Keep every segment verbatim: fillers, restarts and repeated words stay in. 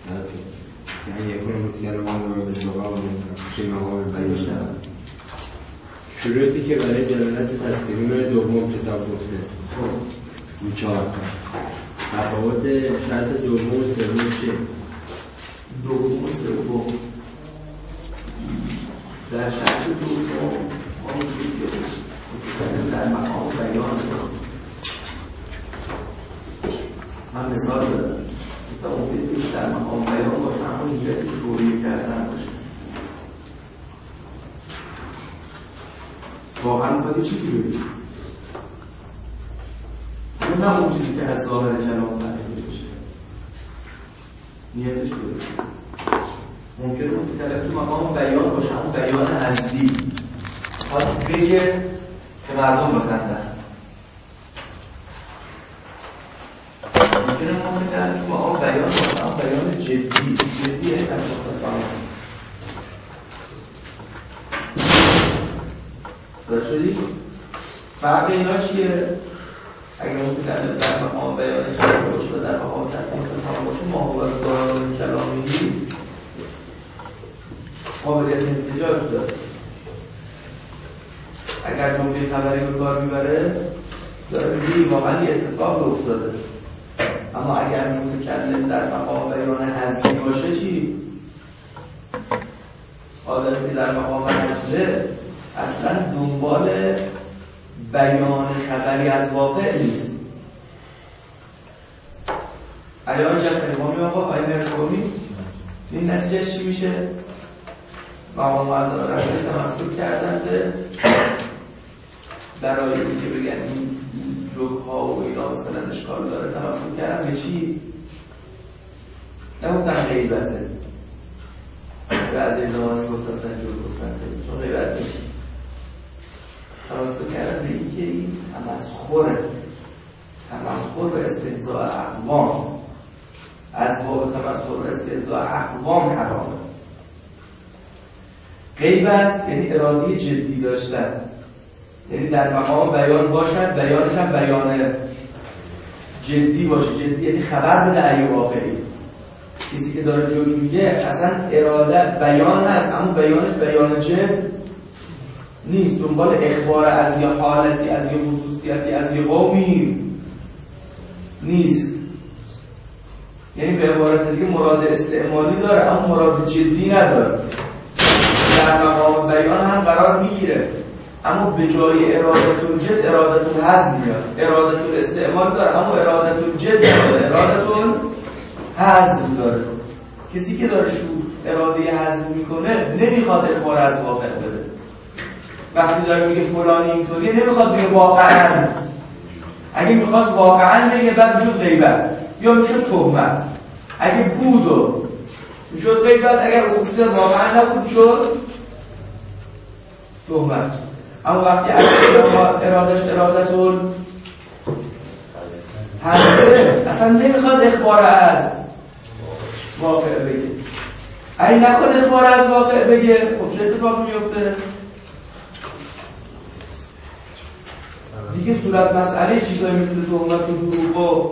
یعنی یکون متکلم آن رو به جواب فی مقام بیان. شروطی که برای دلالت تسلیم دوم کتاب گفته خب این چهار تا تفاوت شرط دوم و سوم چیه؟ دوم و سوم در شرط دوم ما می‌گیم در مقام بیان من مثال دارم تا مفید نیست در مقام بیان باشه اما نیتش رویه کردن باشه واقعا باید چیزی بگید اون نه اون چیزی که از ظاهر جناز نهیده بشه نیتش بگید ممکنه متکلم تو مقام بیان باشه اما بیان حضبی باید بگه که مردم بخندن ممکنه متکلم تو مقام بیان باشه اما بیان جدی جدیه در مقام شدی؟ فرق اینا چیه؟ اگر متکلم در مقام بیان کلام باشه و در مقام تفسیر کلام باشه محاورت دارای کلامی قابلیت احتجاج داره. اگر جمله خبری به کار میبره داره میگه واقعا یه اتفاق افتاده. اما اگر متکلم در مقام بیان حذفی باشه چی؟ آدمی که در مقام حذفه اصلا دنبال بیان خبری از واقع نیست. اگر آنجا امامی آقا آیه مرکومی این نتیجهش چی میشه؟ مقام معظم رفتی تمثل کردن به در آیه که بگن این جوک ها و اینا مثلا اشکال داره تمثل کردن به چی؟ نموندن غیبته به از این نماز گفتن جوک گفتن چون غیبت میشه تمثل کردن به این که این تمسخره تمسخر و استهزاء اقوام از باب تمسخر و استهزاء اقوام حرامه. غیبت یعنی اراده جدی داشتن، یعنی در مقام بیان باشد بیانش هم بیان جدی باشه. جدی یعنی خبر بده ای واقعی. کسی که داره جوک میگه اصلا اراده بیان هست اما بیانش بیان جد نیست، دنبال اخبار از یه حالتی از یه خصوصیتی از یه قومی نیست. یعنی به عبارت دیگه مراد استعمالی داره اما مراد جدی نداره. در مقام بیان هم قرار میگیره اما به جای ارادتون جد ارادتون حذف میاد. ارادتون استعمال داره اما ارادتون جد نداره، ارادتون حذف داره. کسی که داره شو اراده حذف میکنه نمیخواد اخبار از واقع بده. وقتی داره میگه فلانی اینطوریه نمیخواد بگه واقعا. اگه میخواست واقعا بگه بعد میشد غیبت یا میشد تهمت. اگه بود و میشد غیبت، اگر افتاد واقعا نبود میشد تهمت. اما وقتی ارادش ارادتون حذفه اصلا نمیخواد اخبار از واقع بگه. اگه نخواد اخبار از واقع بگه خب چه اتفاق میفته؟ دیگه صورت مسئله چیزایی مثل تهمت و دروغ و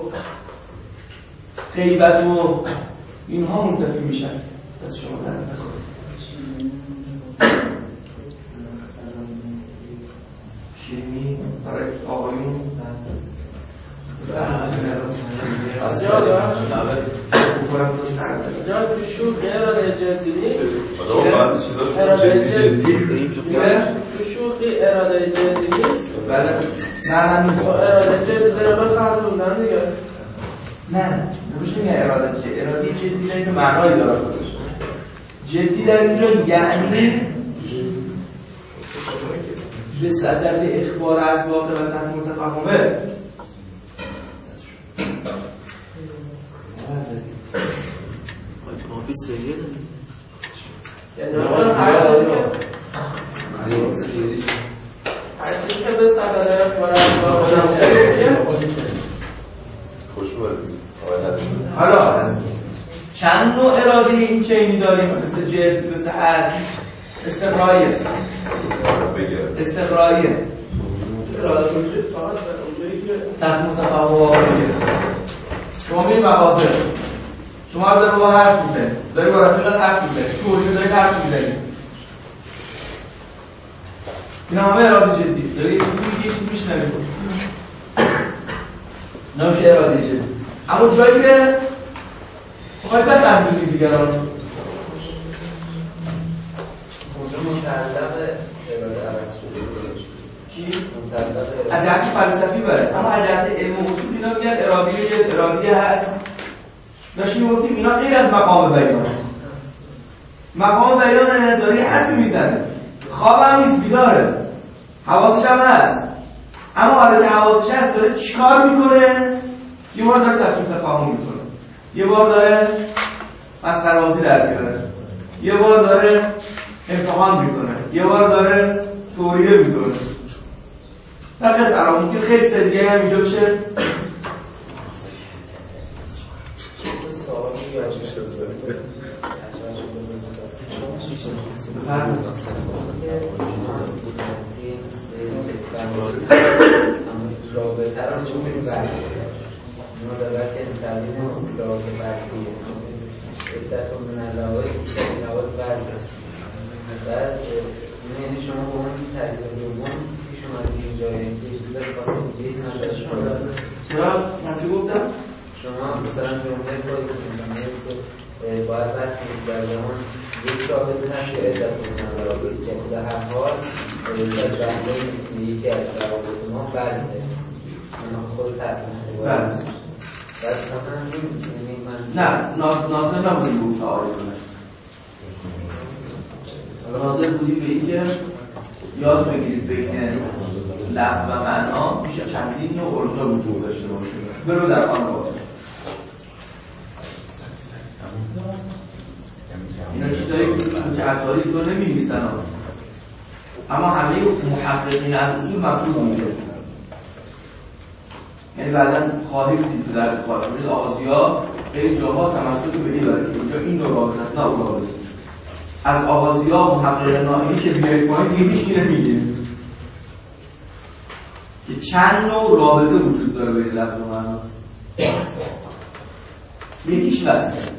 غیبت و اینها منتفی میشن. پس شما در انتخاب شیرینی برای آقایون از جا دارم جا تو شوق اراده جدی اراده جدی تو شوقی اراده جدی بله نه نه اراده جدی داره بخندوندن دیگه نه نمیشه میگه اراده چه اراده جدی نه که معنایی داره خودش. جدی در اینجا یعنی به صدد اخبار از واقع و تصمیم متفهمه. آفیس دیگه هر چیزی که به صدد اخبار از واقع حالا چند نوع اراده این چینی داریم؟ مثل جد، مثل حد، استقرایه استقرایه اراده میشه فقط به اونجایی که تحت متفاهم واقعیه. شما می مقاصد شما داری با حرف میزنی، داری با رفیقت حرف میزنی، تو حوشه داری حرف میزنی. این همه اراده جدی، داری یه چیزی میگی، یه چیزی میشنوی. نمیشه اراده جدی. اما جایی که میخوای بفهمی دیگران از جهت فلسفی بره، اما از جهت علم و اصول اینا میگن ارادی جد ارادی هست. داشتیم میگفتیم اینا غیر از مقام بیانه. مقام بیانه داره یه حرفی میزنه، خواب هم نیست، بیداره، حواسش هم هست. اما حالا که حواسش هست داره چیکار میکنه؟ یه بار داره تفکیک تفاهم میکنه، یه بار داره مسخره بازی در میاره، یه بار داره امتحان میکنه، یه بار داره توریه میکنه. در قصد الان ممکن خیلی سریعه هم اینجا بشه. رابطه رو چون میگیم برسی مدارت انتقیم و رابطه برسی عدت و من الهایی که نواد برز است. بعد یعنی شما با اون تعریف دوم که شما اینجا یه چیز داری خواستم بگید نظر شما دارد. چرا؟ من چی گفتم؟ شما مثلا جمعه باید کنید باید بس کنید در زمان یک رابطه نشه عدت و من رابطه که در هر حال در جمعه یکی از روابط ما برزه خود تطمیه بعد نه ناظر نبودیم بود تعالی کنه. ناظر بودیم به این که یاد بگیرید بین لفظ و معنا میشه چندین نوع ارتا وجود داشته باشه برو در آن باشه. اینا چیزایی که عطاری تو نمی‌نویسن اما همه محققین از اصول مفروض میشه. یعنی بعداً خواهی بودید تو درس خواهی بودید آغازی‌ها خیلی جاها تمسک به این داره که اینجا این دو رابطه هست نه اون رابطه. از آغازی‌ها محقق ناهمی که بیایید پایین دیگه هیچ کی نمیگه که چند نوع رابطه وجود داره بین لفظ و معنا. یکیش بسته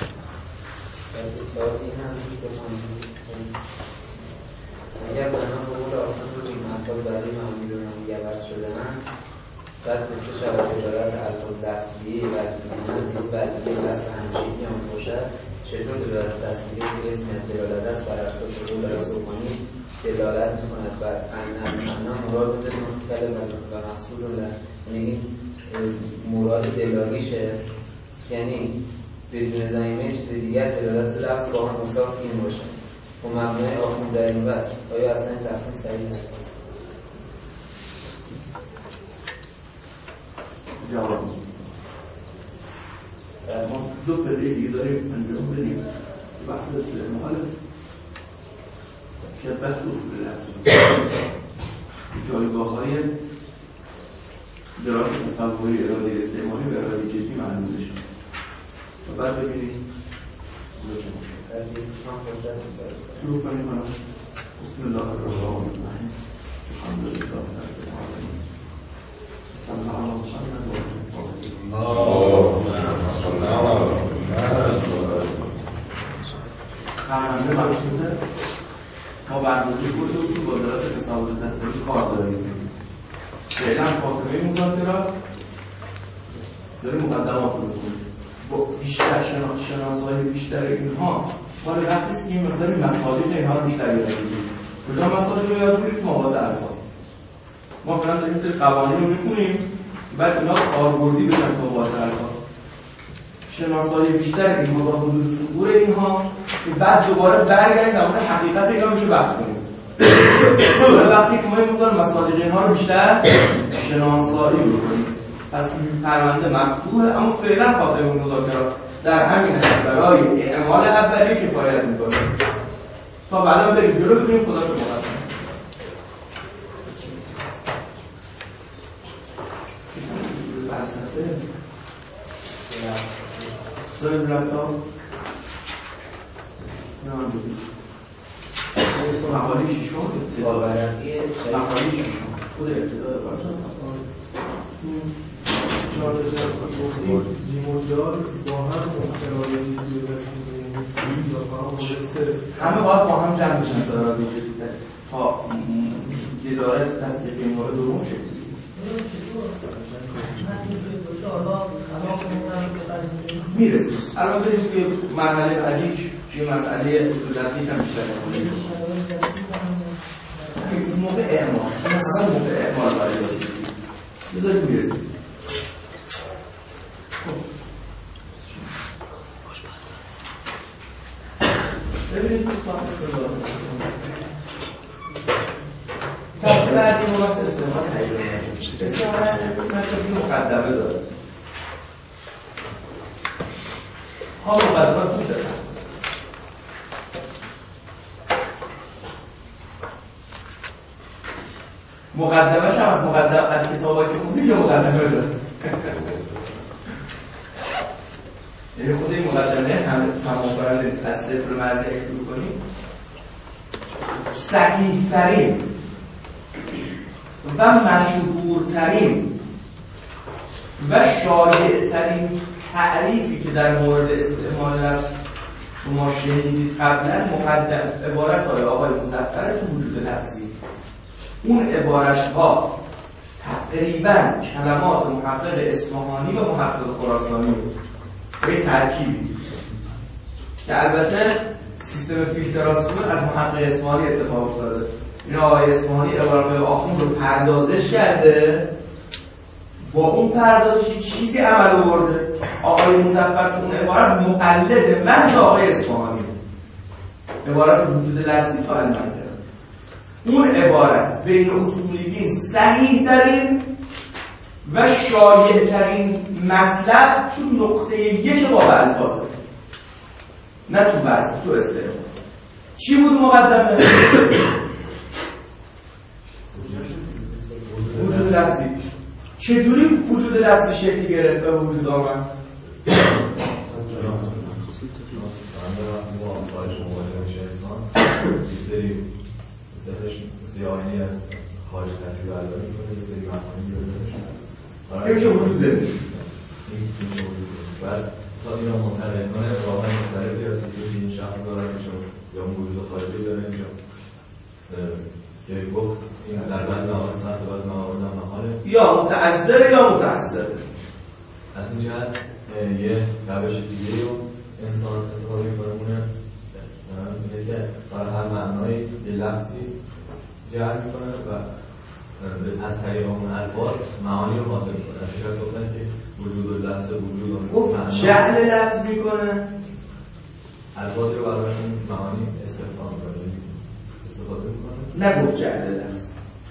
اگر بنا به قول آسان رو این افعال برای معمولون گبرد شده من بعد نکته شود دارد الفاظ لفظیه وزنیه دید بعدیه وزن همچینی هم باشد چطور دارد تصدیقی که اسم دلالت است بر اساس قول رسوخانی دلالت میکند بر این از معنا مراد مختل و محصول رو یعنی مراد دلالیشه یعنی بدون زمینه چیز دیگر دلالت لفظ با هم مساف این باشه و مبنای آخون در این بس آیا اصلا این تصمیم صحیح هست؟ جواب ما دو پدری دیگه داریم انجام بدیم بحث مخالف که بحث اصول لفظ جایگاه های درات تصوری اراده استعمالی و اراده جدی معلوم بشه و بعد ببینید شروع کنیم کنم بسم الله الرحمن الرحیم الحمد لله رب العالمین صلی الله علیه و محمد مقصوده ما برنامه‌ریزی کردیم با درات تصور تصویری کار داریم فعلا خاتمه مذاکرات داریم مقدمات رو می‌کنیم با بیشتر شناسایی بیشتر اینها ولی وقتی است که این مقداری مصادیق اینها رو بیشتر یاد بگیریم. کجا مصادیق رو یاد بگیریم؟ مواضع الفاظ. ما فعلا داریم سری قوانین رو می‌خونیم بعد اینا کاربردی بشن تو مواضع الفاظ. شناسایی بیشتر اینها با حدود صدور اینها که بعد دوباره برگردیم در مورد حقیقت اینا بشه بحث کنیم. وقتی که ما این مقدار مصادیق اینها رو بیشتر شناسایی بکنیم پس پرونده مفتوحه اما فعلا خاطر مذاکرات در همین حد برای اعمال اولیه کفایت میکنه تا بعدا بریم جلو بتونیم خدا شما قدم فلسفه داریم رفتار نه من بودیم مقالی شیشون مقالی شیشون خود ابتدای باشد چهار هزار گفتیم زیموردار با هم محترانی همه باید با هم جمع بشن تا اراده جدیده تا دلالت تصدیقی مورد دوم شد. میرسیم الان بریم توی مرحله بعدی که مسئله اصول دقیق هم بیشتر کنیم. موقع اعمال همه موقع اعمال باید بذاریم میرسیم. ببینید دوستان تحصیل بعدی مناسب استعمال تجربه استعمال تجربه مقدمه داره. ها مقدمه خوب داره. مقدمه هم از مقدمه از کتابایی که خوندید یا مقدمه داره. یعنی خود این مقدمه هم تمام کنند از صفر مرزی شروع کنیم. صحیح ترین و مشهورترین و شایع ترین تعریفی که در مورد استعمال لفظ شما شنیدید قبلا مقدم عبارت های آقای مظفر تو وجود لفظی. اون عبارت ها تقریبا کلمات محقق اصفهانی و محقق خراسانی بود. به ترکیبی که البته سیستم فیلتراسیون از محقق اصفهانی اتفاق افتاده. این آقای اصفهانی عبارت‌های آخوند رو پردازش کرده، با اون پردازش چیزی عمل آورده. آقای مظفر تو اون عبارت مقلد محض آقای اصفهانی، عبارت وجود لفظی تا المنطق. اون عبارت بین اصولیین صحیح ترین و شایع ترین مطلب تو نقطه یک باب الفاظه، نه تو بحث، تو استعمال. چی بود مقدمه؟ وجود لفظی. چجوری وجود لفظی شکل گرفت و وجود آمد؟ سیاهی از خارج تصویر برداری کنه، یه سری مفاهیم داره که میشه وجود زمین. بعد تا این رو منتقل کنه واقعا مختلفی از که این شخص داره میشه یا اون وجود خارجی داره میشه که گفت این در بعد نهار ساعت بعد نهار نهاره یا متعذر یا متعذر. از این جهت یه روش دیگه رو انسان استفاده میکنه، اونه اینه که برای هر معنای یه لفظی جعل میکنه و از طریق اون الفاظ معانی رو حاصل میکنه. از شکل گفتن که وجود و لفظ وجود و گفت جعل لفظ میکنه، الفاظ رو برای اون معانی استفاده میکنه استفاده میکنه نگفت جعل لفظ.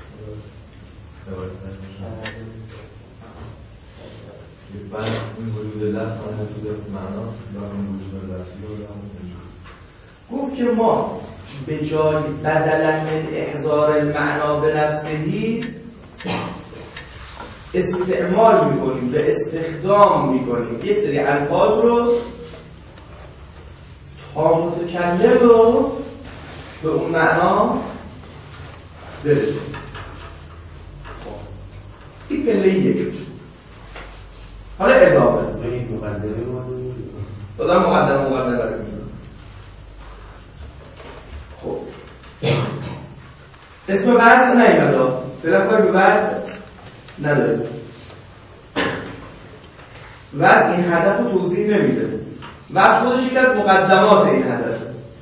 بعد این وجود لفظ هم وجود معنا و اون وجود لفظی رو گفت که ما به جای بدلا من احضار المعنا به نفسهی استعمال میکنیم، به استخدام میکنیم یه سری الفاظ رو تا متکلم رو به اون معنا برسیم. این پله یک. حالا ادامه دادم مقدمه مقدمه برای میگم. خب اسم بحث نیمده فعلا کاری به بحث نداره. وضع این هدف رو توضیح نمیده. وضع خودش یکی از مقدمات این هدف.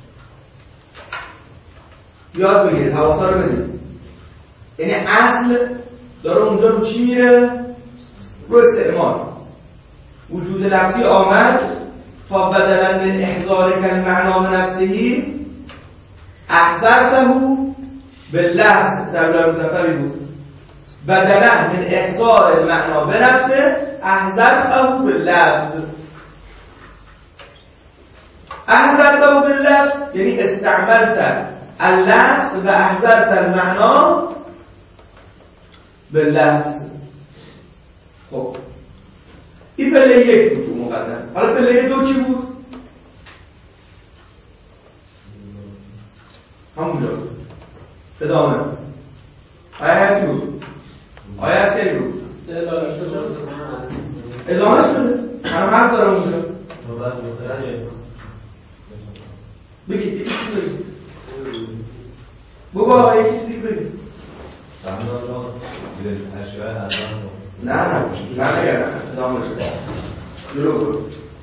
یاد بگیرید، حواسا رو بدید. یعنی اصل داره اونجا رو چی میره؟ رو استعمال. وجود لفظی آمد تا بدلا من احضار کن معنا به نفسهی احضرته به لفظ در مظفری بود. بدلا من احضار معنا به نفسه احضرته به لفظ. احضرته به لفظ یعنی استعملت اللفظ و احضرت المعنا به لفظ. خب این پله یک بود تو مقدم. حالا پله دو چی بود؟ همونجا بود. ادامه آیا هرکی بود؟ آیا از که بود؟ ادامه شده؟ همه حرف داره اونجا. بگید دیگه چی بگید بابا آقا یکی دیگه بگید نه نه نه نه نه ادامه بده جلو برو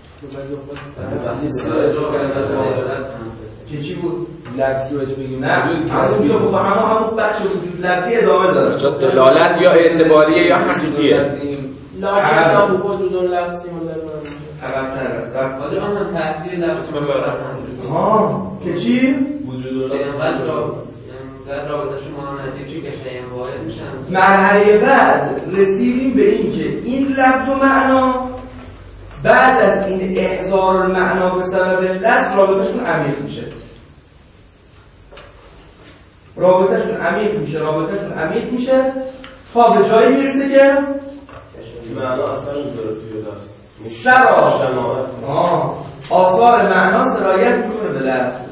که چی بود؟ لفظی باید بگیم نه همونجا بخوا همه همون بخش وجود لفظی ادامه داره چون دلالت یا اعتباریه یا حقیقیه لکن نه وجود اون لفظی عقب‌تر حاضر هم تأثیر لفظ ببرم ها که چی؟ وجود اون اینقدر رابطه شما نتیجه که شیء واحد میشن. مرحله بعد رسیدیم به این که این لفظ و معنا بعد از این احضار المعنا به سبب لفظ رابطهشون عمیق میشه رابطهشون عمیق میشه رابطهشون عمیق میشه تا به جایی میرسه که معنا اصلا میذاره توی لفظ سرا آه آثار معنا سرایت میکنه به لفظ.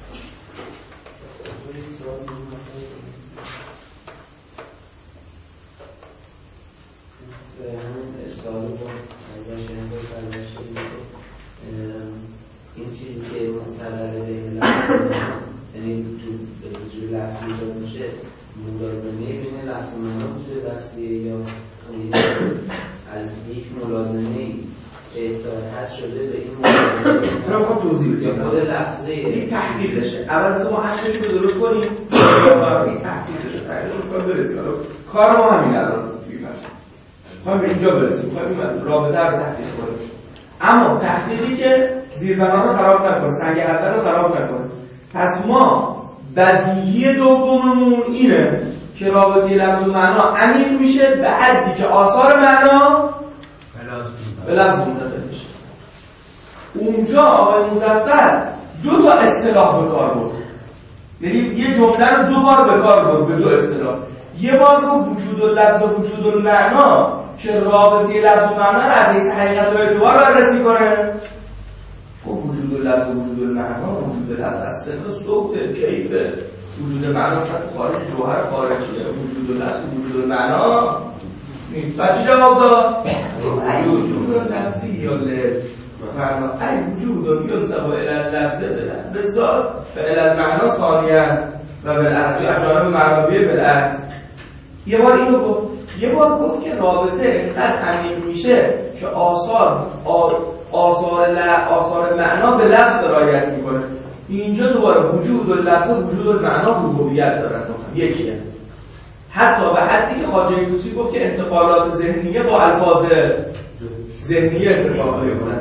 این چیزی که متقرره بین لفظ یعنی وجود لفظی ایجاد میشه ملازمه بین لفظ و معنا وجود لفظیه یا از یک ملازمه اتحاد شده به این ملازمه من میخوام توضیح بدم خود لفظه این تحقیقشه. اول تو ما اصلش رو درست کنیم این تحقیقشه تحقیقش رو برسیم کار ما همین الان توی فرصت میخوایم به اینجا برسیم میخوایم رابطه رو تحقیق کنیم اما تحقیقی که زیربنا رو خراب نکنه سنگ اول رو خراب نکنه. پس ما بدیهی دوممون اینه که رابطه لفظ و معنا عمیق میشه به حدی که آثار معنا به لفظ منتقل میشه. اونجا آقای مظفر دو تا اصطلاح به کار برد یعنی یه جمله رو دو بار به کار برد به دو اصطلاح. یه بار رو وجود اللفظ و وجود المعنا که رابطه لفظ و معنا رو از این حقیقت و اعتبار بررسی کنه. خب وجود اللفظ و وجود المعنا وجود لفظ از صدق صوت کیف وجود معنا صدق خارج جوهر خارجیه وجود اللفظ و وجود المعنا نیست. بچه جواب داد ای وجود لفظی یا معنا ای وجود یا سبا اللفظ به ذات فعل المعنا ثانیا و بالعکس اجانب معنوی بالعکس. یه بار اینو گفت یه بار گفت که رابطه اینقدر عمیق میشه که آثار آثار آثار معنا به لفظ رعایت میکنه. اینجا دوباره وجود و لفظ و وجود و معنا هویت دارن یکیه. حتی به حدی که خواجه طوسی گفت که انتقالات ذهنیه با الفاظ ذهنیه انتقال میکنن.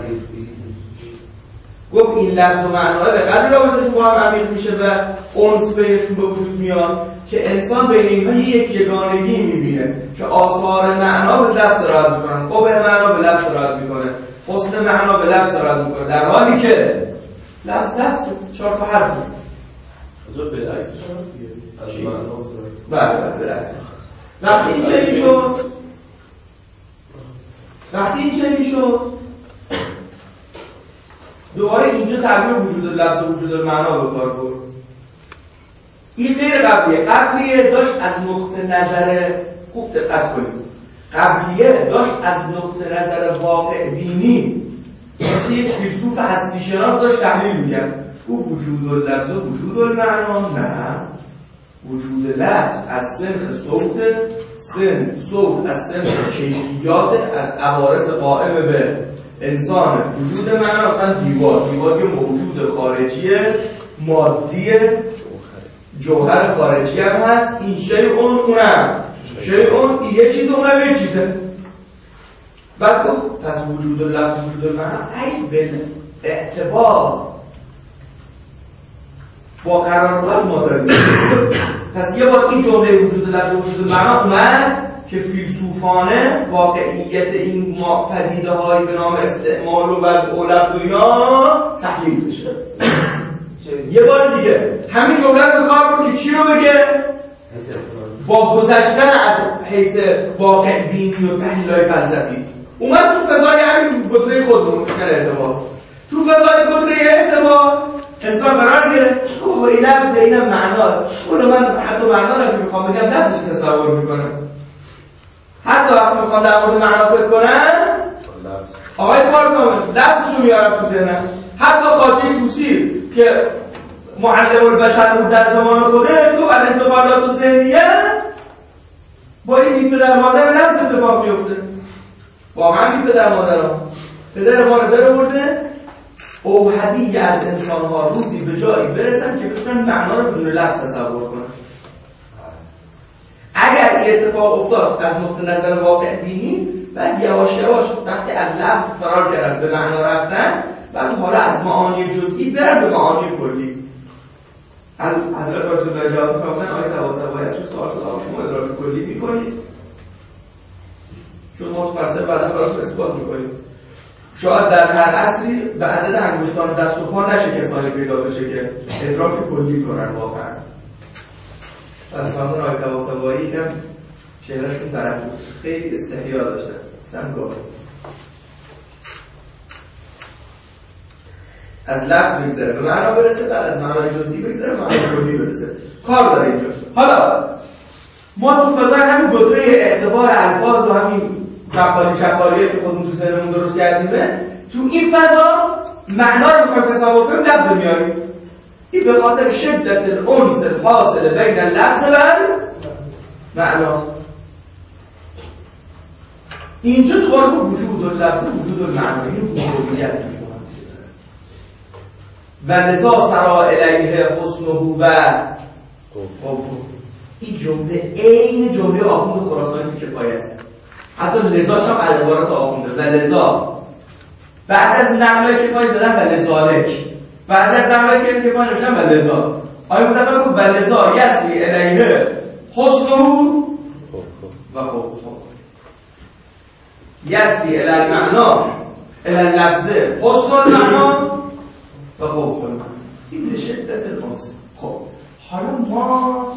گفت این لفظ و معنا به قدری رابطه‌شون با هم عمیق میشه و انس بینشون به وجود میاد که انسان بین اینها یک یگانگی میبینه که آثار معنا به لفظ رعایت میکنن قبح معنا به لفظ رعایت میکنه حسن معنا به لفظ رعایت میکنه در حالی که لفظ لفظ چهار تا حرف حضور بالعکسش هست دیگه از معنا بله بله بالعکس. وقتی این چنین شد وقتی این چنین شد دوباره اینجا تعبیر وجود لفظ و وجود معنا به کار برد. این غیر قبلیه. قبلیه داشت از نقطه نظر خوب دقت کنید قبلیه داشت از نقطه نظر واقع بینی مثل یک فیلسوف هستی شناس داشت تحلیل میکرد. او وجود لفظ و وجود المعنا نه وجود لفظ از سنخ صوت سن صوت از سنخ کیفیات از عوارض قائم به انسان وجود معنا مثلا دیوار دیوار که موجود خارجی مادی جوهر خارجی هم هست این شیء اون اونم شیء اون یه چیز اونم یه چیزه. بعد گفت پس وجود لفظ وجود معنا ای بل اعتبار با قرارگاه ما داریم. پس یه بار این جمله وجود لفظ وجود معنا اومد که فیلسوفانه واقعیت این پدیده هایی به نام استعمال و وضع و لفظ و اینا تحلیل بشه. یه بار دیگه همین جمله رو به کار برد که چی رو بگه؟ با گذشتن از حیث واقع بینی و تحلیل‌های فلسفی اومد تو فضای همین گتره خودمون مشکل اعتبار تو فضای گتره اعتبار انسان قرار گرفت اوه این لفظ اینم معنا اون من حتی معنا رو که میخوام بگم لفظش تصور میکنم حتی وقتی میخوام در مورد معنا فکر کنم آقای پارسا لفظشو میارم تو ذهنم. حتی خواجه طوسی که معلم البشر بود در زمان خودش تو الانتقالات ذهنیه با این پدر مادر لفظ اتفاق میفته. واقعا این پدر مادر ها پدر مادر برده اوحدی از انسان ها روزی به جایی برسن که بتونن معنا رو بدون لفظ تصور کنن. اگر این اتفاق افتاد از نقطه نظر واقع بینی، بعد یواش یواش وقتی از لفظ فرار کردن به معنا رفتن، بعد حالا از معانی جزئی برن به معانی کلی. حضرت آیت الله جواب فرمودن آیه طباطبایی از چون سوال شد آقا شما ادراک کلی میکنید؟ چون ما فلسفه بعدا براتون اثبات میکنیم شاید در هر عصری به عدد انگشتان دست و پا نشه کسانی پیدا بشه که ادراک کلی کنن واقعا. از فرمودن آیه طباطبایی که شعرشون طرف بود خیلی استحیا داشتن سمگاه از لفظ بگذره به معنا برسه، بعد از معنای جزئی بگذره به معنای کلی برسه. کار داره اینجا. حالا ما تو فضای همین گتره اعتبار الفاظ و همین چپالی چپالیه که خودمون تو ذهنمون درست کردیمه، تو این فضا معنا رو می‌خوایم تصور کنیم لفظ میاریم. این به خاطر شدت الانس الحاصل بین اللفظ و معنا. اینجا دوباره با وجود اللفظ وجود المعنا اینو وجودیت و لذا سرا الیه حسنه و قبو. این جمله عین جمله آخوند خراسانی تو کفایه است. حتی لذاش هم از عبارات آخونده و لذا بعد از نملای کفایه زدن و لذالک، بعد از نملای کفایه نوشتن و لذا. آیا متفکر که و لذا یسری الیه حسنه و قبو یسری الی المعنا الی اللفظ حسن المعنا و قبو المعنا. این به شدت الانس. خب حالا ما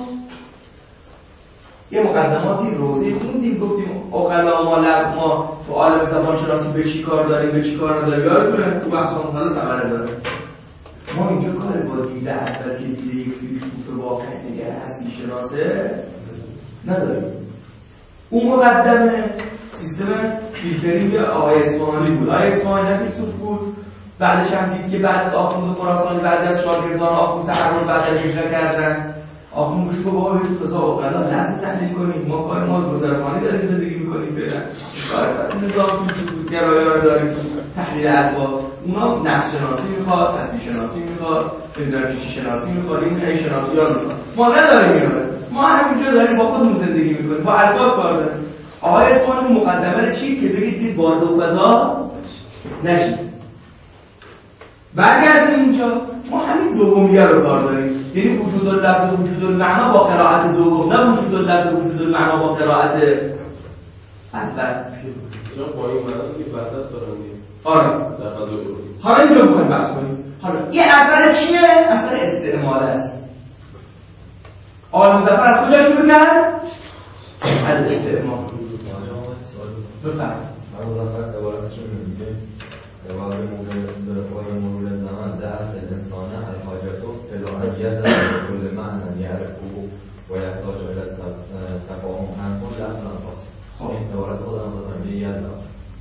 یه مقدماتی روزی خوندیم، گفتیم اوغلا ما لب ما تو عالم زبان شناسی به چی کار داریم به چی کار نداریم، یادتونه تو بحث اون خلاص ثمره داره. ما اینجا کار با دیده اول که دیده یک فیلسوف واقع نگر هستی شناسه نداریم. اون مقدمه سیستم فیلترینگ آقای اصفهانی بود. آقای اصفهانی نه فیلسوف بود، بعدش هم دید که بعد از آخوند خراسانی بعد از شاگردان آخوند تحرر بعد اجرا کردن، آخوند گوش کو بابا تو فضا اوغلا لفظ تحلیل کنیم، ما کار ما گذرخوانی داریم زندگی میکنیم فعلا کار کردن نظام فیلسوف گرایانه رو داریم تحلیل الفاظ. اونا نفس شناسی میخواد، هستی شناسی میخواد، نمیدونم چی شناسی میخواد، این چه شناسی ها میخواد. ما نداریم اینا، ما همینجا داریم با خودمون زندگی میکنیم، با الفاظ کار داریم. آقای اصفهانی مقدمه چی که بگید دید وارد فضا نشید. برگردیم اینجا ما همین دومیه رو کار داریم، یعنی وجود اللفظ و وجود المعنا با قرائت دوم، نه وجود اللفظ و وجود المعنا با قرائت اول. چون با این معناست که وحدت دارن دیگه. آره. در فضای عرفی. حالا اینجا می‌خوایم بحث کنیم. حالا این اثر چیه؟ اثر استعمال است. آقای مظفر از کجا شروع کرد؟ از استعمال. بفرمایید. من مظفر عبارتشون میگه وقتی مورد مورد زمان ضعف الانسان الحاجت الهیت کل معنی یعرفه و یحتاج الی تفاهم انفون لفظ انفاس. این عبارت خودم دادم یه یاد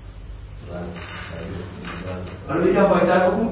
حالا یکم پایین‌تر بگو.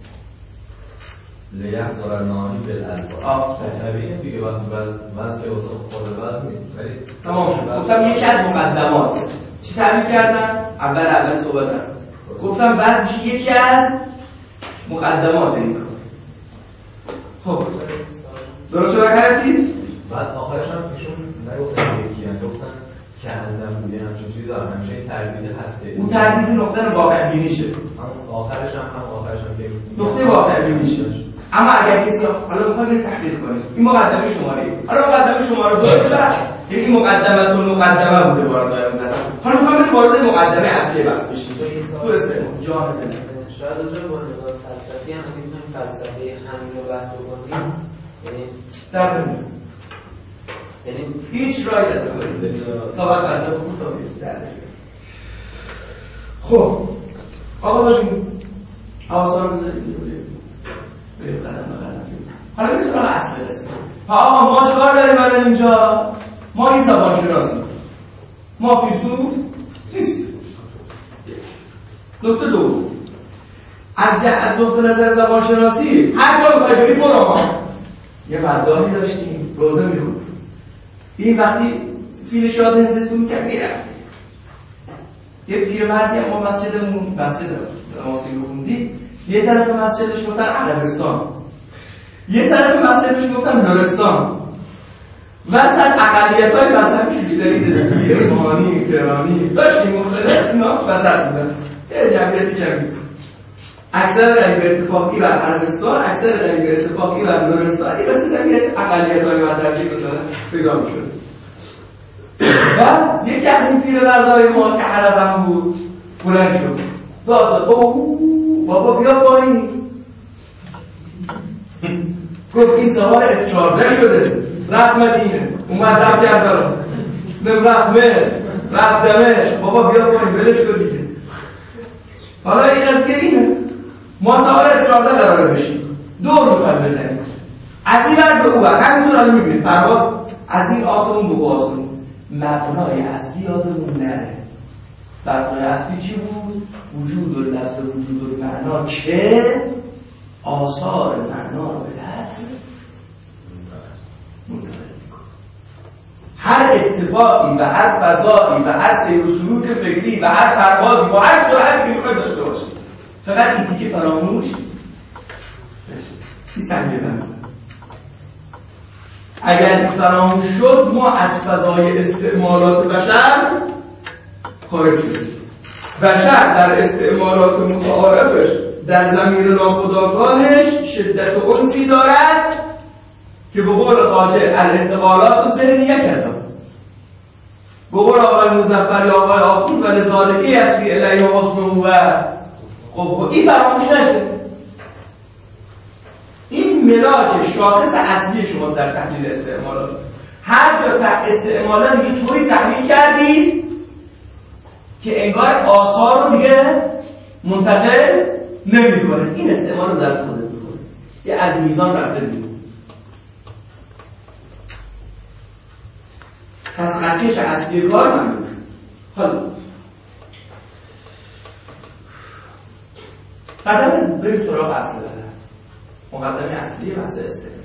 لیحضر الناهی بالالفاظ. آفرین. طبیعیه دیگه وقتی واسه که واسه خود واسه نیست ولی تمام شد. گفتم یکی از مقدمات. چی تعریف کردن؟ اول اول صحبت کردم. گفتم بعد میشه یکی از مقدمات این کار. خب درست شده کردید؟ بعد آخرش هم ایشون نگفتن یکی هم گفتن که اندم بوده همچون چیزی دارن همیشه این تردید هسته. اون تردید نقطه واقع بینیشه. هم آخرش هم هم آخرش هم که نقطه واقع بینیشه. اما اگر کسی حالا میخواد تحقیق کنه این مقدمه شماره حالا مقدمه شماره دو یعنی این مقدمه تو مقدمه بوده وارد می‌زنه. حالا میخوام وارد مقدمه اصلی بحث بشیم. تو استعمال جان دل شاید اونجا با نگاه فلسفی هم میتونیم فلسفه همین رو بحث بکنیم. یعنی در نمیاد. یعنی هیچ رای نداره تا بعد فلسفه بود تا بیاد در نمیاد. خب آقا باشیم آثار بذارید بریم قدم به قدم. حالا به سراغ اصل رسیم. آقا ما چکار داریم الان اینجا؟ ما این زبان شناسی، ما فیلسوف نیستیم. نکته دوم از ج... از نقطه نظر زبان شناسی هر جا بخوای بری برو ما یه مداحی داشتیم روزه میخوند این وقتی فیل شاد هندسون میکرد میرفت یه پیرمردی اما مسجدمون مسجد نماز که بخوندی یه طرف مسجدش گفتن عربستان یه طرف مسجدش گفتن نورستان وسط اقلیت‌های مذهبی شوشتری دستی اصفهانی تهرانی داشتیم مختلف اینا وسط بودن یه جمعیتی کمی اکثر غریب اتفاقی و عربستان اکثر غریب اتفاقی و نورستانی مثل یه اقلیت‌های مذهبی مثلا پیدا می‌شد و یکی از این پیرمردای ما که عربم بود بلند شد داد اوه بابا بیا پایین گفت این سوار اف چهارده شده رفت مدینه اومد رفت کردارم رفت مصر رفت دمشق بابا بیا پایین بلش کن دیگه حالا این از که اینه ما سوار اف چهارده قراره بشیم دور میخوایم بزنیم از این ور به او ور همینطور الان میبینید پرواز از این آسمون به آسمون مبنای اصلی یادمون نره مبنای اصلی چی بود؟ وجود و لفظ وجود و معنا که آثار معنا رو به لفظ هر اتفاقی و هر فضایی و هر سیر و سلوک فکری و هر پروازی با هر سرعتی که میخواید داشته باشید فقط این دیگه فراموش این سنگه بند اگر این فراموش شد ما از فضای استعمالات بشر خارج شدیم بشر در استعمالات متعارفش در زمین ناخودآگاهش شدت و انسی دارد که به قول خواجه الانتقالات و ذهنیه کسا به قول آقای مظفر یا آقای آخون و لذالکی اصلی علیه و حسن و خب این فراموش نشه این ملاک شاخص اصلی شما در تحلیل استعمالات هر جا استعمالات یه طوری تحلیل کردید که انگار آثار رو دیگه منتقل نمی کنه این استعمال رو در خودت میکنه یه از میزان رفته بیرون پس خطکش اصلی کار ممنوع شد حالا بعد بریم سراغ اصل بحث مقدمه اصلی بحث استعمال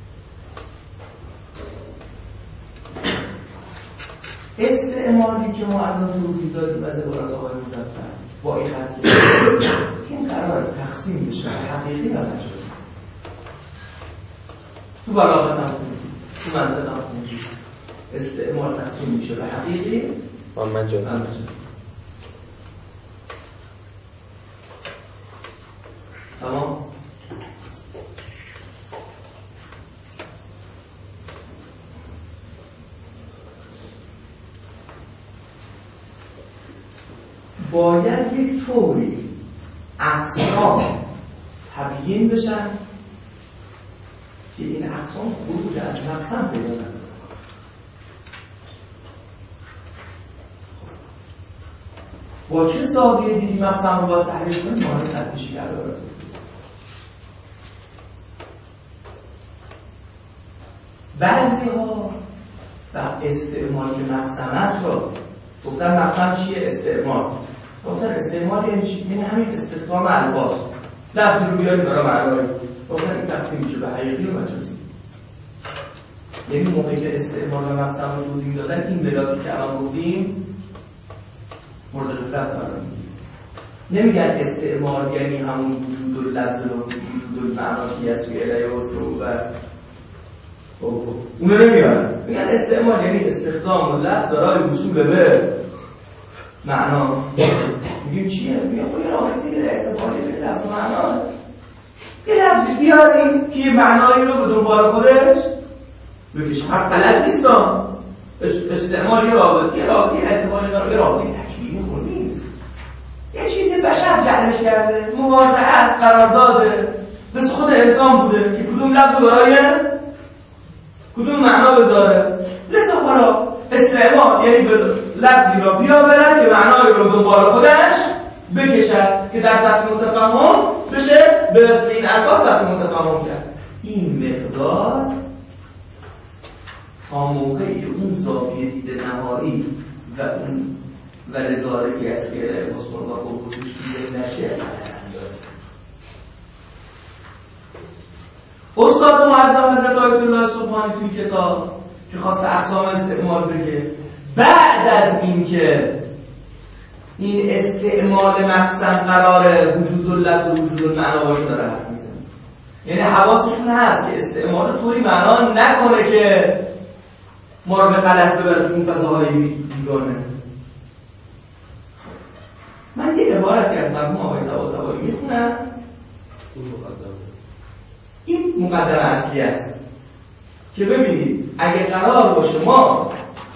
استعمالی که ما الان توضیح دادیم از عبارت آقای مظفر با این خط این قرار تقسیم بشه حقیقی و مجازی تو بلاغت هم تو منطق هم استعمال تقسیم میشه به حقیقی و مجازی تمام باید یک طوری اقسام تبیین بشن که این اقسام خروج از مقسم پیدا نکنه با چه زاویه دیدی مقسم رو باید تحلیل کنیم مانع تفتیشی کرده داره بعضی ها و استعمال که مقسم است رو گفتن مقسم چیه؟ استعمال گفتن استعمال یعنی چی؟ یعنی همین استخدام الفاظ لفظ رو بیاریم برای معنایی گفتن این تقسیم میشه به حقیقی و مجازی یعنی موقعی که استعمال و مقسم رو توضیح دادن این ملاکی که الان گفتیم مورد غفلت قرار میگیره نمیگن استعمال یعنی همون وجود و لفظ و وجود و معنایی است که الیه و اونو نمیارن میگن استعمال یعنی استخدام و لفظ برای وصول به معنا میگیم چیه؟ میگم یه رابطی که در اعتباری به لفظ و معنا یه لفظی بیاریم که یه معنایی رو به دنبال خودش بکش هر غلط نیستم استعمال یه رابطی یه رابطی اعتباری داره یه رابطی تکمیلی خود نیست یه چیزی بشر جهلش کرده مواضعت قرار داده دست خود انسان بوده که کدوم لفظ برای کدوم معنا بذاره لذا حالا استعمال یعنی لفظی را بیاورد که معنای رو دنبال خودش بکشد که در دفع متفهم بشه به واسطه این الفاظ دفع متفهم کرد این مقدار تا موقعی که اون زاویه دید نهایی و اون و لذارتی از که حسن و قبولش دیده نشه استاد معظم حضرت آیت الله سبحانی توی کتاب که خواست اقسام استعمال بگه، بعد از این که این استعمال مقسم قرار وجود اللفظ و وجود المعنا باشه داره حرف میزنه. یعنی حواسشون هست که استعمال طوری معنا نکنه که ما رو به غلط ببره تو اون فضاهای بیگانه. من یه عبارتی از مرحوم آقای طباطبایی میخونم. این مقدمه اصلی است که ببینید اگه قرار باشه ما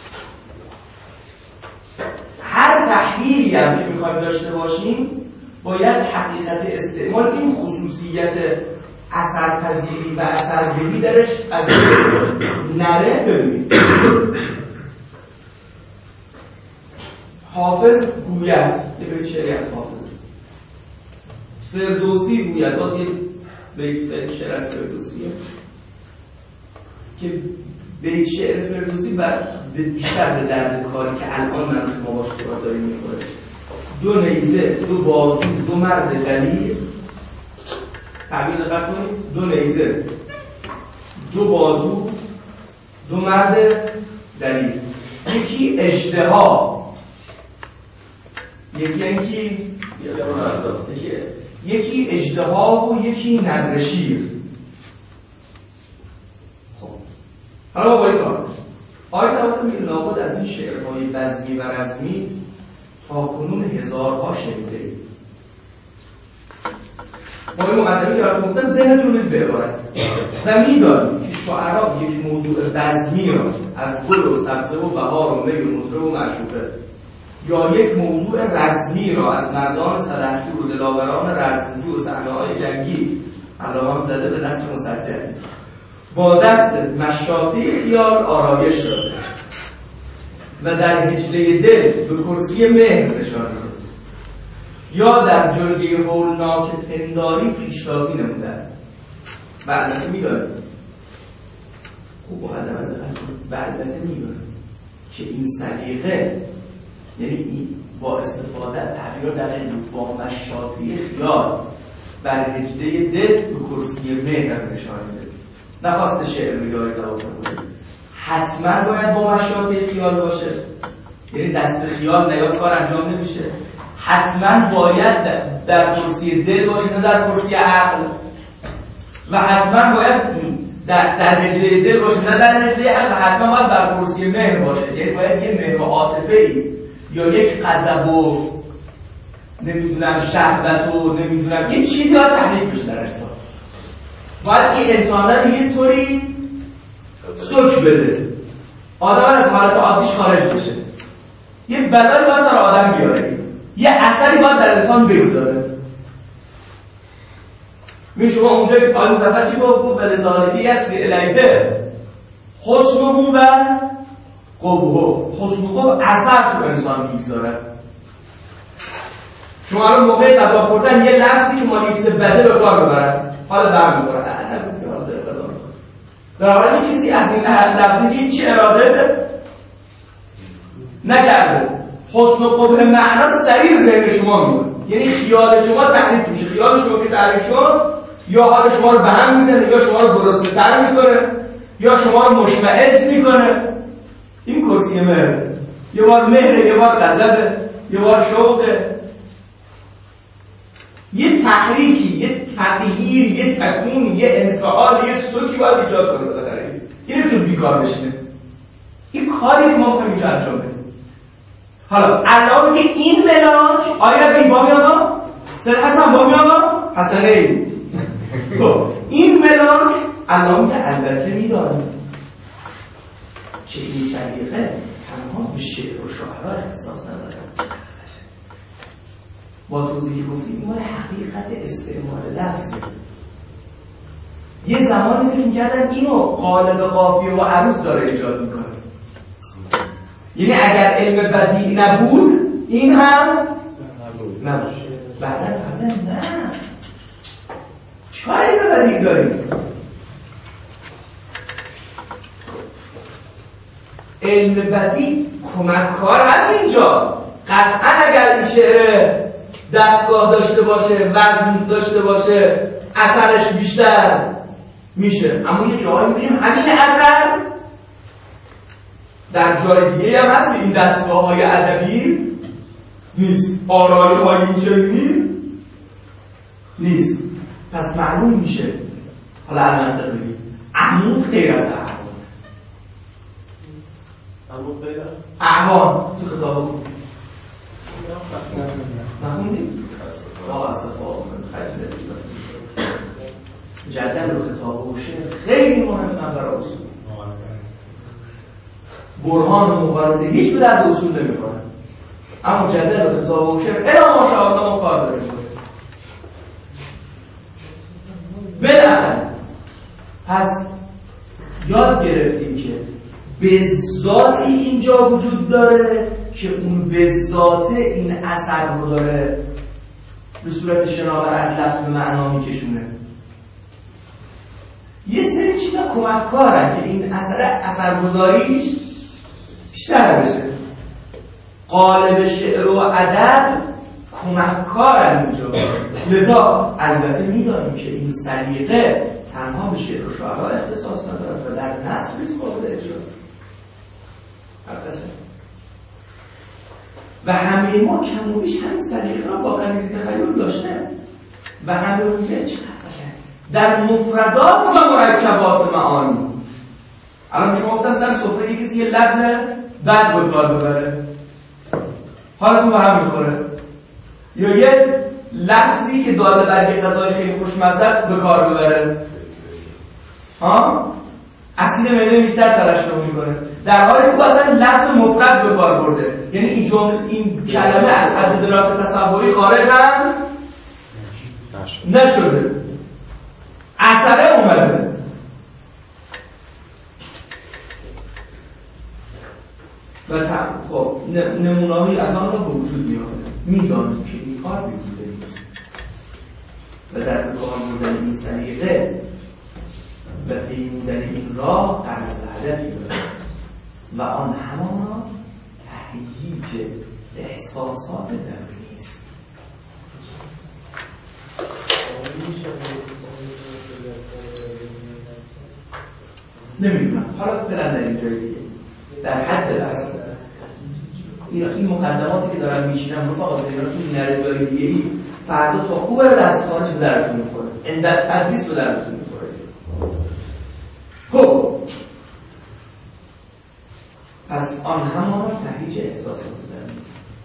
هر تحلیلی هم که میخوایم داشته باشیم باید حقیقت استعمال این خصوصیت اثرپذیری و اثرگیری درش از نره. ببینید حافظ گوید، یه بیت شعری از حافظ است، فردوسی گوید، باز یه بیت شعر از فردوسیه که بیت شعر فردوسی بر بیشتر به درد کاری که الان من شما باش کار داریم میکنه. دو نیزه، دو بازو، دو مرد دلیر، تعبیر دقت کنید، دو نیزه، دو بازو، دو مرد دلیر. یکی اژدها، یکی اینکی یکی اژدها و یکی نره شیر. خب حالا ما باید کار آیت البته میگه لابد از این شعرهای وزنی و رزمی تا کنون هزارها شنیده اید. با این مقدمه که براتون گفتن ذهنتون به عبارت و میدانید که شعرا یک موضوع وزنی را از گل و سبزه و بهار و می و مطرب و معشوقه یا یک موضوع رزمی را از مردان سلحشور و دلاوران رزمجو و صحنه‌های جنگی علامه زده به دست مسجل با دست مشاطه خیال آرایش داده و در هجله دل به کرسی مهر نشان داده یا در جلگه هولناک پنداری پیشتازی نموده. بعد میداره خوب مقدم از بعد میداره که این سلیقه یعنی این با استفاده تغییر در این با مشاطه خیال بر هجله دل به کرسی مهر نشان داده. نخواست شعر میگه توافق حتما باید با مشاطه خیال باشه، یعنی دست خیال نیاد کار انجام نمیشه. حتما باید در کرسی دل باشه نه در کرسی عقل و حتما باید در در هجله دل باشه نه در هجله عقل. حتما باید در کرسی مهر باشه، یعنی باید یه مهر عاطفه‌ای یا یک غضب و نمیدونم شهوت و نمیدونم یه چیزی باید تحریک بشه در احساس. باید این انسان رو یه طوری سوک بده، آدم از حالت عادیش خارج بشه، یه بدایی باید سر آدم بیاره، یه اثری باید در انسان بگذاره. می شما اونجا که آل مزفر چی گفت؟ و لذالکی است که الیده حسنو و قبهو. حسن و قبه اثر تو انسان میگذاره. شما الان موقع غذا خوردن یه لفظی که مال یکس بده به کار ببرن حالا در می‌خوره، در حالی کسی از این لفظی هیچ اراده نکرده. حسن و قبه معنا سریع ذهن شما میاد، یعنی خیال شما تحریک میشه. خیال شما که تحریک شد یا حال شما رو به هم میزنه یا شما رو درسته تر میکنه یا شما رو مشمئز میکنه. این کرسی مهر، یه بار مهره، یه بار غضبه، یه بار شوقه. یه تحریکی، یه تغییر، یه تکون، یه انفعال، یه سوکی باید ایجاد کنه بالاخره. این نمیتونه بیکار بشینه. این کاری که ما میخوایم اینجا انجام بدیم. حالا علاوه این ملاک آیا بی با میادا؟ سید حسن با میادا؟ حسنه ای. خب این ملاک علاوه که البته میدارم که این سلیقه تنها به شعر و شعرها اختصاص نداره. با توضیحی گفتیم مال حقیقت استعمال لفظه. یه زمانی فکر می‌کردن اینو قالب قافیه و عروض داره ایجاد میکنه، یعنی اگر علم بدیع نبود این هم نبود. بعدا فهمیدن نه، چرا علم بدیع داریم؟ علم بدیع کمککار هست اینجا. قطعا اگر این شعر دستگاه داشته باشه، وزن داشته باشه، اثرش بیشتر میشه، اما یه جایی میبینیم همین اثر در جای دیگه هم هست که این دستگاه های ادبی نیست، آرایی های این چنینی نیست. پس معلوم میشه حالا الان منطق بگیم عمود غیر از احوان. عمود غیر از احوان تو خطابه بود نخوندیم؟ آقا اساس آقا خیلی جدل رو خطابه و شعر خیلی مهمه برای اصول. برهان و مبارزه هیچ به درد اصول نمی کنه، اما جدل و خطابه و شعر الا ماشاءالله ما کار داریم. بالاخره پس یاد گرفتیم که به ذاتی اینجا وجود داره که اون به ذات این اثر رو داره به صورت شناور از لفظ به معنا میکشونه. یه سری چیزا کمک‌کارن که این اثر اثرگذاریش بیشتر بشه. قالب شعر و ادب کمک‌کارن اینجا. لذا البته میدانیم که این سلیقه تنها به شعر و شعرها اختصاص ندارد و در نثر نیز قابل اجراست. البته و همه ما کم و بیش همین سلیقه را با غریزه تخیل داشته و همه روزه چقدر قشنگ در مفردات و مرکبات معانی. الان شما گفتم سر سفره یکی یه لفظ بد به کار ببره، حالتون به هم میخوره، یا یه لفظی که داده بر یه غذای خیلی خوشمزه است به کار ببره، ها اسید معده بیشتر ترشح میکنه، در حالی که اصلا لفظ مفرد به کار برده. یعنی این جمله این کلمه از حد دراک تصوری خارج هم نشده، اثره اومده. و خب نمونه‌هایی از آن را به وجود میاد. میدانیم که این کار بیهوده نیست و در کار بودن این سلیقه و پیمودن این راه قرض هدفی داره و آن همانا تهییج احساسات درونی است. نمیدونم حالا فعلا در این جای دیگه در حد بحث این مقدماتی که دارم میشینم رفاقا سیگارتون نره جای دیگه ای فردا تا خوبه رو دست خارج به درتون میخوره، این در تدریس به درتون میخوره. خب پس آن همان تهییج احساسات درونی.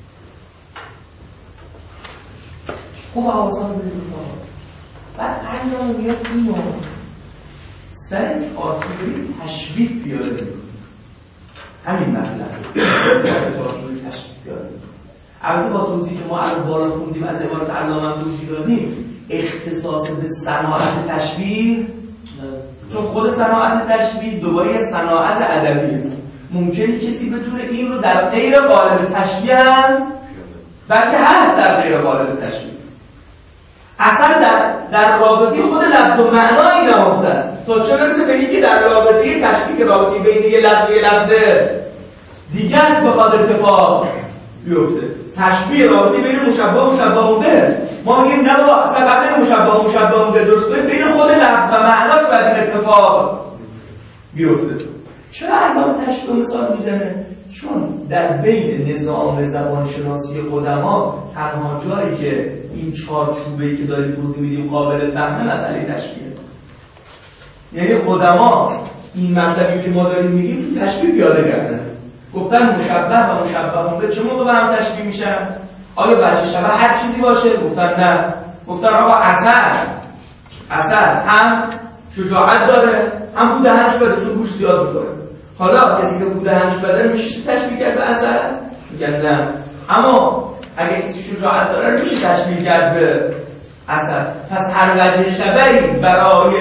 خوب آسان بده رفاقا. بعد قرار میاد اینو سر چارچوبی تشبیه بیاره میکنه. همین مطلب چارچوبی تشبیه بیاره میکنه. البته با توضیحی که ما الان بالا خوندیم از عبارت علامه هم توضیح دادیم، اختصاص به صناعت تشبیه، چون خود صناعت تشبیه دوباره صناعت ادبیه. ممکنه کسی بتونه این رو در غیر قالب تشبیه هم بلکه هر در غیر قالب تشبیه اصلا در, در رابطه خود لفظ و معنای نهفته است، تا چه برسه به اینکه در رابطه تشبیه رابطه بین یه لفظ و یه لفظ دیگه است بخواد اتفاق بیفته. تشبیه رابطه بین مشبه و مشبه به، ما میگیم نه بابا اصلا قبل مشبه و مشبه به درست کنیم بین خود لفظ و معناش باید این اتفاق بیفته. چرا علامه تشبیه مثال میزنه؟ چون در بین نظام زبانشناسی قدما تنها جایی که این چارچوبه‌ای که داریم توضیح میدیم قابل فهمه مسئله تشبیه. یعنی قدما این مطلبی که ما داریم میگیم تو تشبیه پیاده کردن. گفتن مشبه و مشبه به چه موقع به هم تشبیه میشن؟ آیا بچه شبه هر چیزی باشه؟ گفتن نه. گفتن آقا اثر اثر هم شجاعت داره هم بوده هنش بده چون گوش زیاد میکنه. حالا کسی که بوده هنش بده میشه تشبیه کرد به اثر؟ میگن نه. اما اگه کسی شجاعت داره میشه تشبیه کرد به اثر. پس هر وجه شبهی برای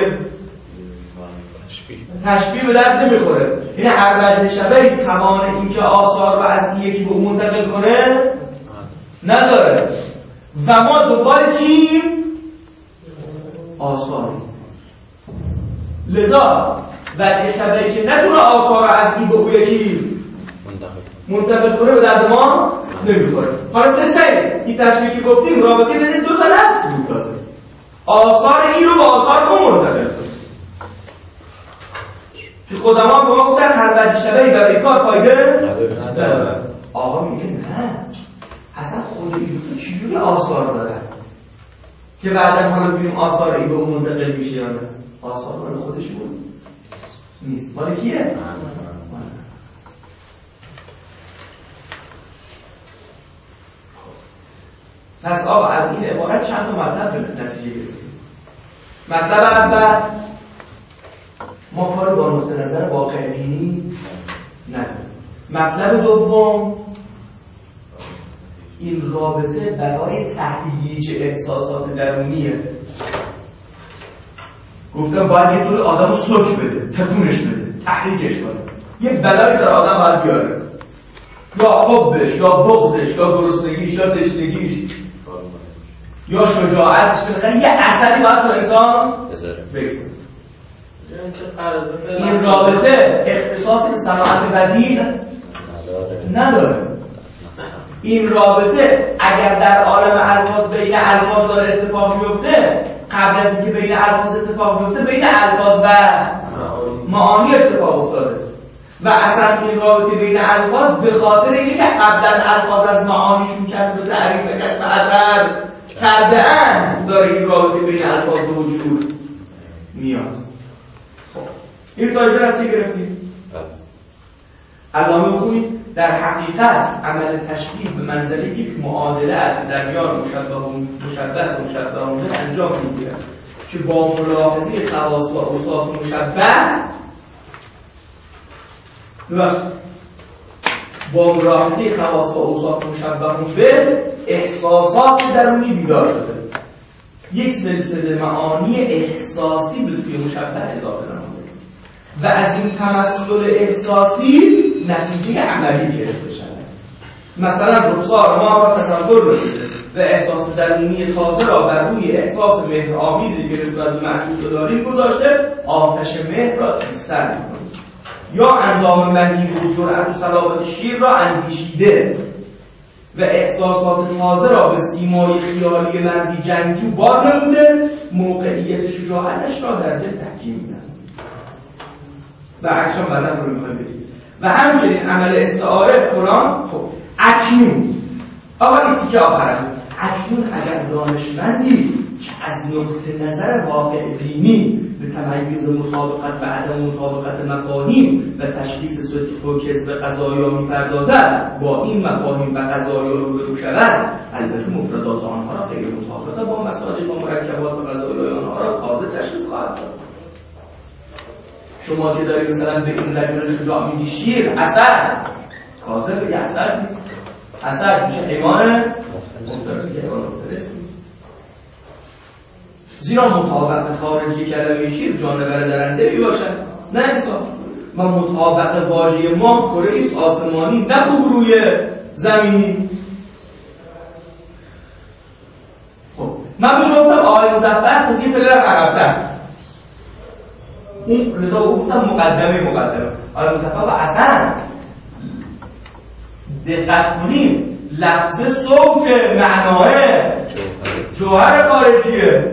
تشبیه به درد نمیخوره. یعنی هر وجه شبهی توان این که آثار رو از یکی به اون منتقل کنه نداره و ما دنبال چیم؟ آثاری. لذا وجه شبهی که نتونه آثار رو از این به اون یکی منتقل کنه به درد ما نمیخوره. حالا سه سه این تشبیه که گفتیم رابطه بین دو تا لفظ بود تازه. آثار این رو با آثار اون منتقل کنه. که خودمان به ما گفتن هر وجه شبهی برای کار فایده نداره. آقا میگه نه، اصلا خود ایلوتو چجوری آثار داره که بعدا حالا ببینیم آثار این به اون منتقل میشه یا نه؟ آثار مال خودش بود نیست، مال کیه؟ پس آقا از این عبارت چند تا مطلب به نتیجه گرفتیم. مطلب اول، ما کار با نقطه نظر واقع بینی نداریم. مطلب دوم، این رابطه برای تهییج احساسات درونیه. گفتم باید یه طور آدم رو سوک بده، تکونش بده، تحریکش کنه. یه بلایی سر آدم باید بیاره، یا حبش، یا بغضش، یا گرسنگیش، یا تشنگیش، یا شجاعتش. بالاخره یه اثری باید تو انسان بگذاره. این رابطه اختصاصی به صناعت بدیل نداره. این رابطه اگر در عالم الفاظ بین الفاظ داره اتفاق میفته، قبل از اینکه بین الفاظ اتفاق میفته بین الفاظ و معانی اتفاق افتاده. و اصلا این رابطه بین الفاظ به خاطر اینکه قبلا الفاظ از معانیشون کسب تعریف و کسب اثر کرده اند، داره این رابطه بین الفاظ به وجود میاد. خب این تاجر از چی گرفتیم؟ علامه بکنید در حقیقت عمل تشبیه به منزله یک معادله است در میان مشبه و مشبه و مشبه و مشبه انجام میگیرد که با ملاحظه خواص و اوصاف مشبه درست با ملاحظه خواص و اوصاف مشبه مشبه احساسات درونی بیدار شده، یک سلسله معانی احساسی به سوی مشبه اضافه نموده و از این تمثل احساسی نتیجه عملی گرفته شده. مثلا رخسار ما را تصور رسیده و احساس درونی تازه را بر روی احساس مهرآمیزی که نسبت به معشوق داریم گذاشته، آتش مهر را تیزتر می‌کند. یا اندام منی و جرأت و صلابت شیر را اندیشیده و احساسات تازه را به سیمای خیالی مردی جنگجو بار نموده، موقعیت شجاعتش را در دل تحکیم می‌دهد. و عکسان بعداً رو می‌خوایم بگیم. و همچنین عمل استعاره قرآن. خب اکنون آقا این تیکه آخرم، اکنون اگر دانشمندی که از نقطه نظر واقع بینی به تمییز مطابقت و عدم مطابقت مفاهیم و تشخیص صدق و کذب قضایا می‌پردازد، با این مفاهیم و قضایا روبرو شود، البته مفردات آنها را غیر مطابقه با مسائل و مرکبات و قضایای آنها را تازه تشخیص خواهد داد. شما که داری مثلا به این رجل شجاع میگی شیر، اثر کاذب، بگه اثر نیست، اثر میشه حیوان مفترس، حیوان مفترس نیست. زیرا مطابق خارجی کلمه شیر جانور درنده می باشد، نه انسان. و مطابق واژه ما کره ایست آسمانی، نه خوب روی زمینی. خب من به شما گفتم آقای مظفر توضیح پدر عقب‌تر، اون رضا گفتم مقدمه مقدمه آقای مظفر و اصلا دقت کنیم لفظ صوت معناه جوهر خارجیه.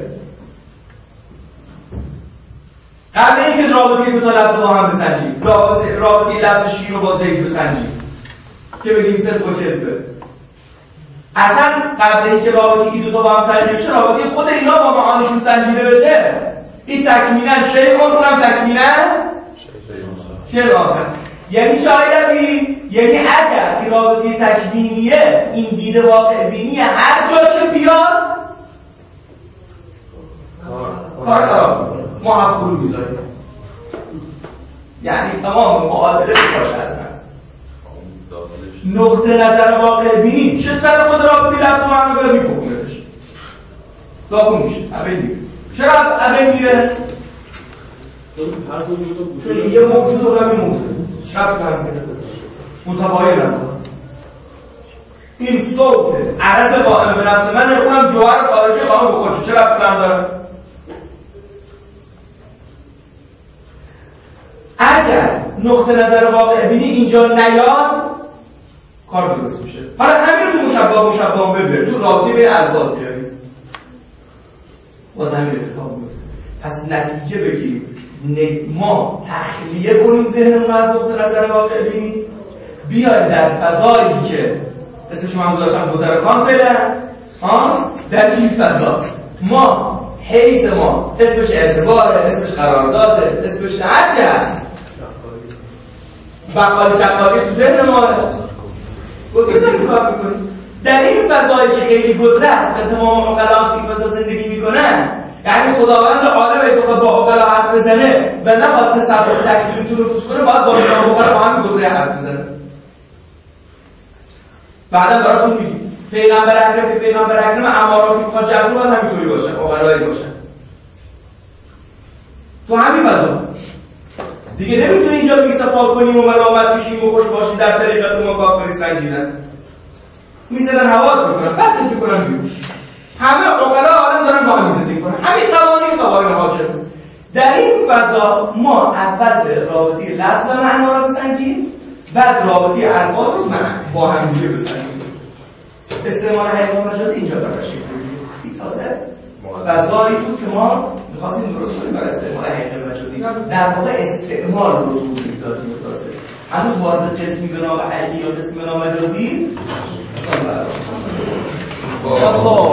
قبل اینکه رابطه دو تا لفظ با هم بسنجیم، رابطه رابطه لفظ شیر رو با زید بسنجیم که بگیم صدق و کذبه، اصلا قبل اینکه رابطه این دو تا با هم سنجیده بشه، رابطه خود اینا با معانیشون سنجیده بشه، این تکمیلا شیء اونم تکمیلا شیء آخر. یعنی شایدی، یعنی اگر این رابطه تکوینیه، این دید واقع بینیه، هر جا که بیاد کار خراب میکنه، ما هم پول میذاریم، یعنی تمام معادله باشه. اصلا نقطه نظر واقع بینی چه سر خود رابطه لفظ و هم بگه میپکنهش داخل میشه، همه دیگه چرا همه میره؟ چون یه موجود و همین موجود چپ کنم متبایر نکنم. این صوت عرض قائم به نفس من، اونم جوهر خارجی قائم به خودش، چه رفت کنم داره؟ اگر نقطه نظر واقع بینی اینجا نیاد کار درست میشه. حالا همین رو تو مشبه مشبه هم ببینید، تو رابطه بین الفاظ بیارید، باز همین اتفاق میفته. پس نتیجه بگیریم ما تخلیه کنیم ذهنمون از نقطه نظر واقع بینی، بیایم در فضایی که اسمش من گذاشتم گذرکان فعلا ها، در این فضا ما حیث ما اسمش اعتباره، اسمش قرارداده، اسمش هرچی هست، بقالی چقالی تو ذهن ما گذره داریم کار میکنیم. در این فضایی که خیلی گذره است که تمام عقلا تو این فضا زندگی میکنن، یعنی خداوند عالم اگه بخواد با عقلا حرف بزنه و نخواد تصور تکلیل تو نفوذ کنه، باید با عقلا با همین گذره حرف بزنه. بعدا براتون میگیم پیغمبر اکرم که پیغمبر اکرم اماراتی میخواد جبرو باید همینطوری باشه، عقلایی باشه تو همین فضا. دیگه نمیتونی اینجا بگی صفا کنیم و ملامت کشیم و خوش باشیم در طریقت ما کافری سنجیدن، میزنن حواد میکنن بعد میکنن بیرون. همه عقلا عالم دارن با هم زندگی کنن، همین قوانین قوانین حاکم. در این فضا ما اول به رابطه لفظ و معنا رو بسنجیم، بعد رابطه الفاظ با هم دیگه بسنجیم. استعمال حقیقت مجازی اینجا داره شکل میگیره. تازه فضایی بود که ما می‌خواستیم درست کنیم برای استعمال حقیقت مجازی. در واقع استعمال رو توضیح دادیم. تازه هنوز وارد قسمی به نام حقیقی یا قسمی به نام مجازی